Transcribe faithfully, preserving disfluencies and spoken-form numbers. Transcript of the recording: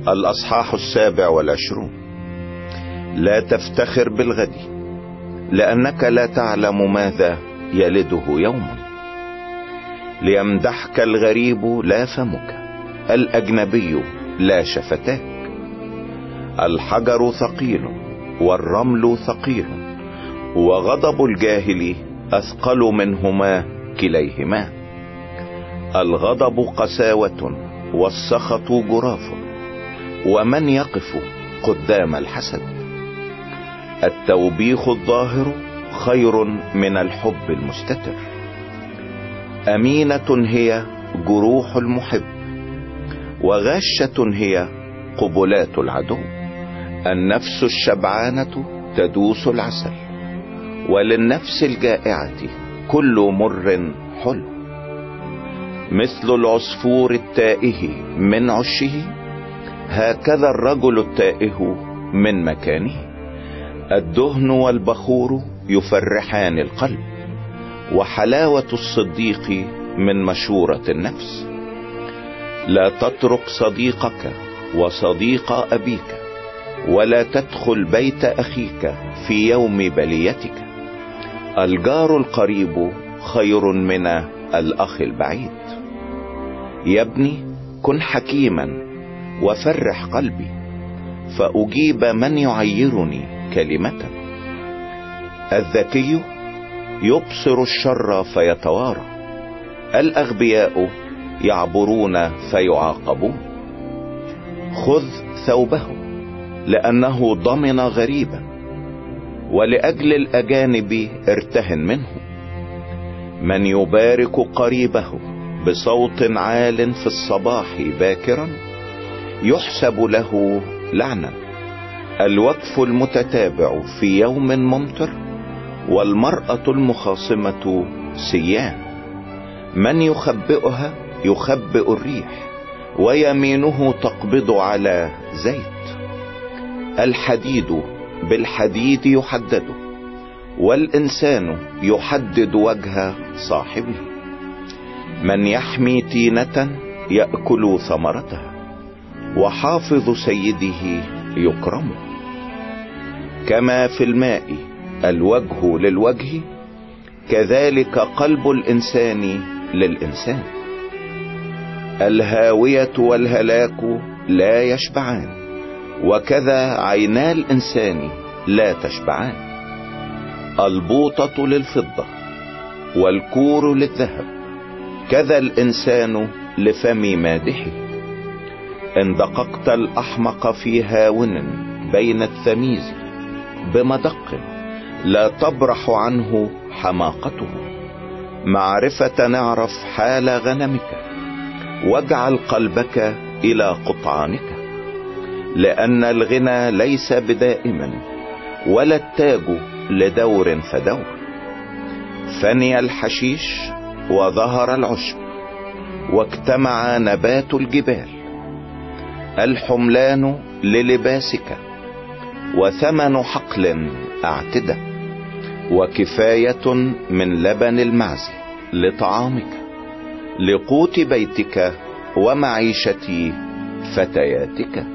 الأصحاح السابع والعشرون. لا تفتخر بالغد، لأنك لا تعلم ماذا يلده يوم. ليمدحك الغريب لا فمك، الأجنبي لا شفتاك. الحجر ثقيل والرمل ثقيل، وغضب الجاهل أثقل منهما كليهما. الغضب قساوة والسخط جراف، ومن يقف قدام الحسد. التوبيخ الظاهر خير من الحب المستتر. أمينة هي جروح المحب، وغاشة هي قبلات العدو. النفس الشبعانة تدوس العسل، وللنفس الجائعة كل مر حلو. مثل العصفور التائه من عشه، هكذا الرجل التائه من مكانه. الدهن والبخور يفرحان القلب، وحلاوة الصديق من مشورة النفس. لا تترك صديقك وصديق أبيك، ولا تدخل بيت أخيك في يوم بليتك. الجار القريب خير من الأخ البعيد. يا ابني كن حكيما وفرح قلبي، فأجيب من يعيرني كلمة. الذكي يبصر الشر فيتوارى، الأغبياء يعبرون فيعاقبون. خذ ثوبه لأنه ضمن غريبا، ولأجل الأجانب ارتهن منه. من يبارك قريبه بصوت عال في الصباح باكرا، يحسب له لعنا. الوقف المتتابع في يوم ممطر، والمرأة المخاصمة سيان. من يخبئها يخبئ الريح، ويمينه تقبض على زيت. الحديد بالحديد يحدد، والإنسان يحدد وجه صاحبه. من يحمي تينة يأكل ثمرتها، وحافظ سيده يكرم. كما في الماء الوجه للوجه، كذلك قلب الإنسان للإنسان. الهاوية والهلاك لا يشبعان، وكذا عينا الإنسان لا تشبعان. البوطة للفضة والكور للذهب، كذا الإنسان لفم مادحه. إن دققت الأحمق في هاون بين التمييز بمدق، لا تبرح عنه حماقته. معرفة نعرف حال غنمك، واجعل قلبك إلى قطعانك. لأن الغنى ليس بدائم، ولا التاج لدور فدور. فني الحشيش وظهر العشب، واجتمع نبات الجبال. الحملان للباسك، وثمن حقل اعتدى. وكفاية من لبن المعز لطعامك، لقوت بيتك ومعيشة فتياتك.